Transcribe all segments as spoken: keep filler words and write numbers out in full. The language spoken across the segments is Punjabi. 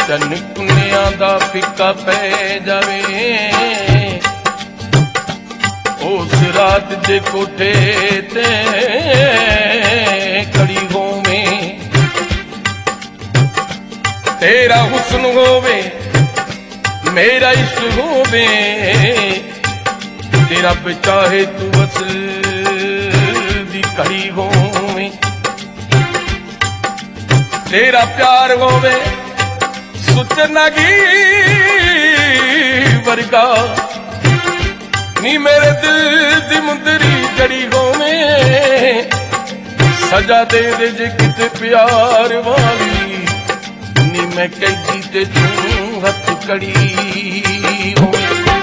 ਚੰਨ ਕੁੰਨਿਆਂ ਦਾ ਫਿੱਕਾ ਪੈ ਜਾਵੇ, ਉਸ ਰਾਤ ਦੇ ਕੋਠੇ ਤੇ ਖੜੀ ਹੋਵੇਂ। ਤੇਰਾ ਹੁਸਨ ਹੋਵੇ ਮੇਰਾ ਇਸ਼ਕ ਹੋਵੇ, ਤੇ ਰੱਬ ਚਾਹੇ ਤੂੰ ਵਸਲ ਦੀ ਘੜੀ ਹੋਵੇਂ। ਤੇਰਾ ਪਿਆਰ ਹੋਵੇ ਸੁਚਨਾਗੀ ਵਰਗਾ, ਨੀ ਮੇਰੇ ਦਿਲ ਦੀ ਮੁੰਦਰੀ ਜੜੀ ਹੋਵੇਂ। ਸਜਾ ਦੇ ਦੇ ਜੇ ਕਿਤੇ ਪਿਆਰ ਵਾਲੀ, ਨੀ ਮੈਂ ਕੈਦੀ ਤੇ ਤੂੰ ਹੱਥ ਕੜੀ ਹੋਵੇਂ।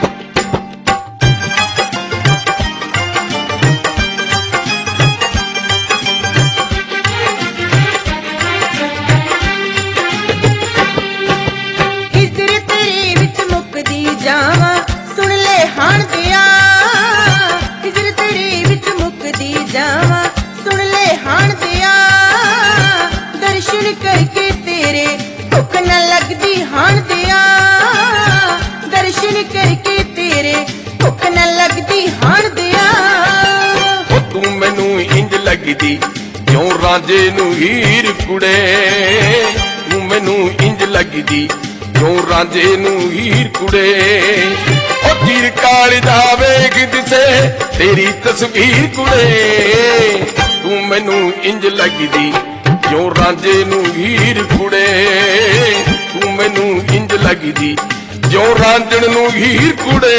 ਜਾਵਾਂ ਸੁਣ ਲੈ ਹਾਣ ਦਿਆ, ਹਿਜਰ ਤੇਰੇ ਵਿੱਚ ਮੁੱਕਦੀ ਜਾਵਾਂ ਸੁਣ ਲੈ ਹਾਣ ਦਿਆ। ਦਰਸ਼ਨ ਕਰਕੇ ਤੇਰੇ ਭੁੱਖ ਨਾ ਲੱਗਦੀ ਹਾਣ ਦਿਆ, ਦਰਸ਼ਨ ਕਰਕੇ ਤੇਰੇ ਭੁੱਖ ਨਾ ਲੱਗਦੀ ਹਾਣ ਦਿਆ। ਉਹ ਤੂੰ ਮੈਨੂੰ ਇੰਜ ਲੱਗਦੀ ਕਿਉਂ ਰਾਂਝੇ ਨੂੰ ਹੀਰ ਕੁੜੇ, ਤੂੰ ਮੈਨੂੰ ਇੰਜ ਲੱਗਦੀ ਕਿਉਂ ਰਾਂਝੇ ਨੂੰ ਹੀਰ ਕੁੜੇ। ਉਹ ਤੀਰ ਕਾਲ ਦਾ ਵੇਖ ਦਿਸੇ ਤੇਰੀ ਤਸਵੀਰ ਕੁੜੇ, ਤੂੰ ਮੈਨੂੰ ਇੰਜ ਲੱਗਦੀ ਕਿਉਂ ਰਾਂਝੇ ਨੂੰ ਹੀਰ ਕੁੜੇ। ਤੂੰ ਮੈਨੂੰ ਇੰਜ ਲੱਗਦੀ ਕਿਉਂ ਰਾਂਝਣ ਨੂੰ ਹੀਰ ਕੁੜੇ।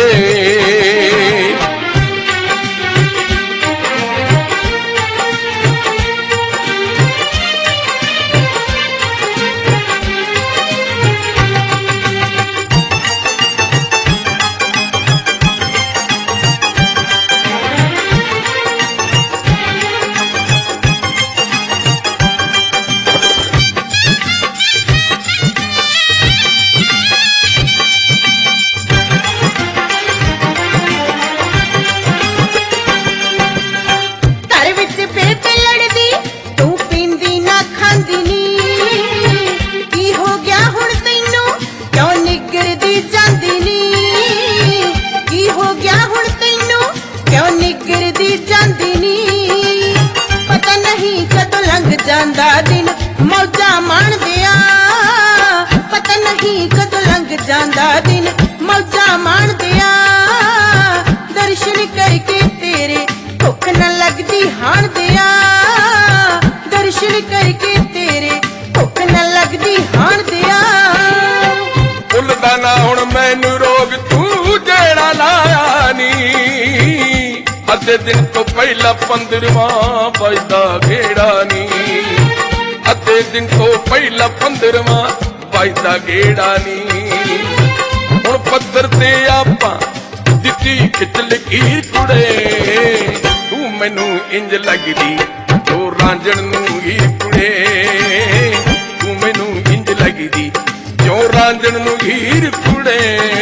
ਜਾਂਦਾ ਦਿਨ ਮੌਜਾਂ ਮਾਣਦਿਆਂ, ਪਤਾ ਨਹੀਂ ਕਦੋਂ ਲੰਘ ਜਾਂਦਾ ਦਿਨ ਮੌਜਾਂ ਮਾਣਦਿਆਂ। ਦਰਸ਼ਨ ਕਰਕੇ ਤੇਰੇ ਭੁੱਖ ਨਾ ਲੱਗਦੀ ਹਾਣ ਦਿਆ, ਦਰਸ਼ਨ ਕਰਕੇ ਤੇਰੇ ਭੁੱਖ ਨਾ ਲੱਗਦੀ ਹਾਣ ਦਿਆ। ਭੁੱਲਦਾ ਨਾ ਹੁਣ ਮੈਨੂੰ ਰੋਗ ਤੂੰ ਜਿਹੜਾ ਲਾਇਆ ਨੀ, ਅੱਧੇ ਦਿਨ ਤੋਂ ਪਹਿਲਾਂ ਪੰਦਰਵਾਂ ਵੱਜਦਾ ਗੇੜਾ ਨੀ, ਅੱਧੇ ਦਿਨ ਤੋਂ ਪਹਿਲਾਂ ਪੰਦਰਵਾਂ ਵੱਜਦਾ ਗੇੜਾ ਨੀ। ਹੁਣ ਪੱਥਰ ਤੇ ਆਪਾਂ ਦਿੱਤੀ ਖਿੱਚ ਲਕੀਰ ਕੁੜੇ, ਤੂੰ ਮੈਨੂੰ ਇੰਜ ਲੱਗਦੀ ਜੋ ਰਾਂਝਣ ਨੂੰ ਹੀਰ ਕੁੜੇ। ਤੂੰ ਮੈਨੂੰ ਇੰਜ ਲੱਗਦੀ ਜੋ ਰਾਂਝਣ ਨੂੰ ਹੀਰ ਕੁੜੇ।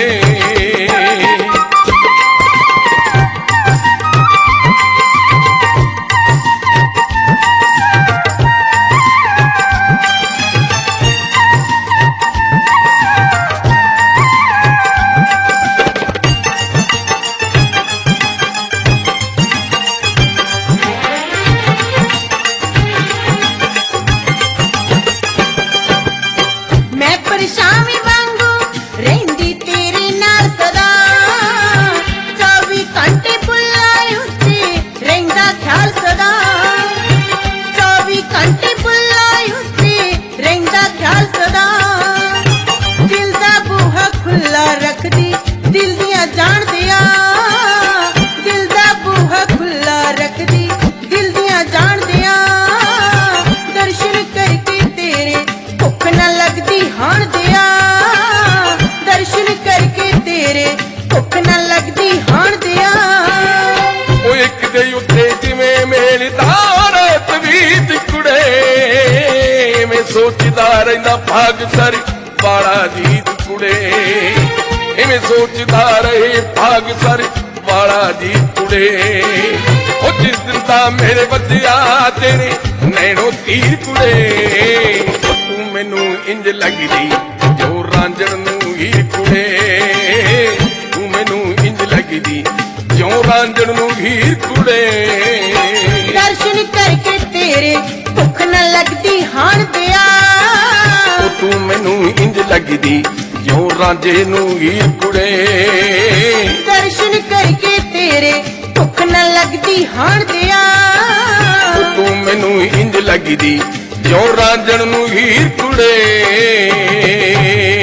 ਸ਼ਾਮੀ ਵਾਂਗੂ ਰਹਿੰਦੀ ਤੇਰੇ ਨਾਲ ਸਦਾ, ਚੌਵੀ ਘੰਟੇ ਬੁੱਲਾਂ ਉੱਤੇ ਰਹਿੰਦਾ ਖਿਆਲ ਸਦਾ, ਚੌਵੀ ਘੰਟੇ ਬੁੱਲਾਂ ਉੱਤੇ ਰਹਿੰਦਾ ਖਿਆਲ ਸਦਾ। ਦਿਲ ਦਾ ਬੂਹਾ ਖੁੱਲਾ ਰੱਖਦੀ ਦਿਲ ਦੀਆਂ ਜਾਣਦਿਆਂ, ਦਿਲ ਦਾ ਬੂਹਾ ਖੁੱਲਾ ਰੱਖਦੀ ਦਿਲ ਦੀਆਂ ਜਾਣਦਿਆਂ। ਦਰਸ਼ਨ ਕਰਕੇ ਤੇਰੇ ਭੁੱਖ ਨਾ ਲੱਗਦੀ ਹਾਣ ਦਿਆ, ਦਰਸ਼ਨ ਕਰਕੇ ਤੇਰੇ ਭੁੱਖ ਨਾ ਲੱਗਦੀ ਹਾਣ ਦਿਆ। ਉਹ ਇੱਕ ਦੇ ਉੱਤੇ ਜਿਵੇਂ ਮੇਲਦਾ ਰਾਤ ਵੀਤ ਕੁੜੇ, ਮੈਂ ਸੋਚਦਾ ਰਹਿੰਦਾ ਭਾਗ ਸਰ ਵਾਲਾ ਜੀਤ ਕੁੜੇ। ਇਵੇਂ ਸੋਚਦਾ ਰਹੇ ਭਾਗ ਸਰ ਵਾਲਾ ਜੀਤ ਕੁੜੇ। ਉਹ ਜਿਸ ਦਿਨ ਦਾ ਮੇਰੇ ਬੱਚਿਆ ਤੇਰੇ ਨੈਣੋ ਤੀਰ ਕੁੜੇ ਤੂੰ ਮੈਨੂੰ ਇੰਜ ਲੱਗਦੀ ਜੋ ਰਾਂਝਣ ਨੂੰ ਹੀਰ ਕੁੜੇ ਤੂੰ ਮੈਨੂੰ ਇੰਜ ਲੱਗਦੀ ਜੋ ਰਾਂਝਣ ਨੂੰ ਹੀਰ ਕੁੜੇ ਦਰਸ਼ਨ ਕਰਕੇ ਤੇਰੇ ਭੁੱਖ ਨਾ ਲੱਗਦੀ ਹਾਣ ਦਿਆ ਉਹ ਤੂੰ ਮੈਨੂੰ ਇੰਜ ਲੱਗਦੀ ਜੋ ਰਾਂਝੇ ਨੂੰ ਹੀਰ ਕੁੜੇ ਦਰਸ਼ਨ ਕਰਕੇ ਤੇਰੇ ਭੁੱਖ ਨਾ ਲੱਗਦੀ ਹਾਣ ਦਿਆ ਉਹ ਤੂੰ ਮੈਨੂੰ ਇੰਜ ਲੱਗਦੀ ਜੋ ਰਾਂਝਣ ਨੂੰ ਹੀਰ ਕੁੜੇ